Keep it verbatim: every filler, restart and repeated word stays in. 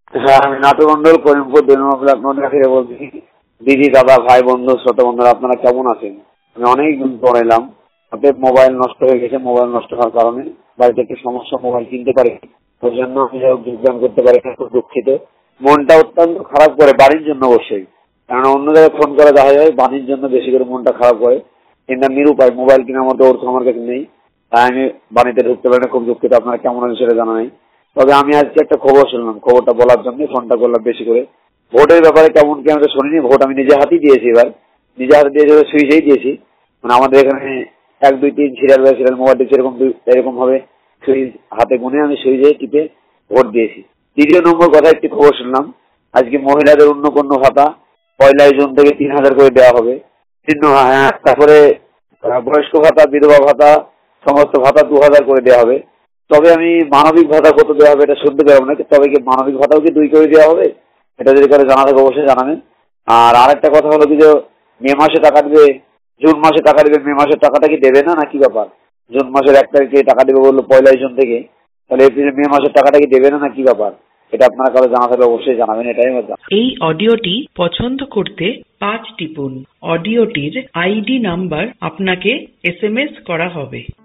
হ্যাঁ, আমি নাটু মন্ডল, করিমপুর দুই নম্বর ব্লক নদিয়া থেকে বলছি। দিদি, দাদা, ভাই, বন্ধু, ছোট বন্ধুরা আপনারা কেমন আছেন? আমি অনেক দিন পর এলাম। আপনাদের মোবাইল নষ্ট হয়ে গেছে, মোবাইল নষ্ট হওয়ার কারণে বাড়িতে একটি সমস্যা, মোবাইল কিনতে পারি, ওই জন্য আমি যোগদান করতে পারি, খুব দুঃখিত। মনটা অত্যন্ত খারাপ করে, বাড়ির জন্য অবশ্যই, কারণ অন্য জায়গায় ফোন করা দেখা যায়, বাড়ির জন্য বেশি করে মনটা খারাপ করে। কিন্তু নিরুপায়, মোবাইল কেনার মতো অর্থ আমার কাছে নেই, তাই আমি বাড়িতে ঢুকতে পারি না, খুব দুঃখিত। আপনারা কেমন আছেন সেটা জানা নেই। তবে আমি আজকে একটা খবর শুনলাম, খবরটা বলার জন্য ফোনটা করলাম বেশি করে। ভোটের ব্যাপারে কেমন কি আমি তো শুনিনি, ভোট আমি নিজে হাতেই দিয়েছি, এবার নিজে হাতে দিয়ে সুইচেই দিয়েছি। মানে আমাদের এখানে এক দুই তিন সিরিয়াল বাই সিরিয়াল মোবাইল দিচ্ছে, এরকম এরকম ভাবে সুইচ হাতে গুনে আমি সুইচে টিপে ভোট দিয়েছি। দ্বিতীয় নম্বর কথা, একটি খবর শুনলাম আজকে মহিলাদের অন্নপূর্ণ ভাতা পয়লা জুন থেকে তিন হাজার করে দেওয়া হবে। তিন হ্যাঁ, তারপরে বয়স্ক ভাতা, বিধবা ভাতা, সমস্ত ভাতা দু হাজার করে দেওয়া হবে। তবে আমি মানবিক ভাতা কত দেওয়া হবে এটা শুনতে পেলাম না, তবে কি মানবিক ভাতাও কি দুই করে দেওয়া হবে? এটা যদি করে জানা থাকে অবশ্যই জানাবেন। আর আরেকটা কথা হলো কি, যে মে মাসে টাকা দিবে, জুন মাসে টাকা দিবে, মে মাসের টাকাটা কি দেবে না, না কি ব্যাপার? জুন মাসের এক তারিখে টাকা দেবে বললো পয়লা জুন থেকে, তাহলে এপ্রিল মে মাসের টাকাটা কি দেবে না, না কি ব্যাপার? এটা আপনারা কারো জানা থাকলে অবশ্যই জানাবেন, এটাই আমার জানা। এই অডিওটি পছন্দ করতে পাঁচ টিপুন। অডিওটির আইডি নাম্বার আপনাকে এস এম এস করা হবে।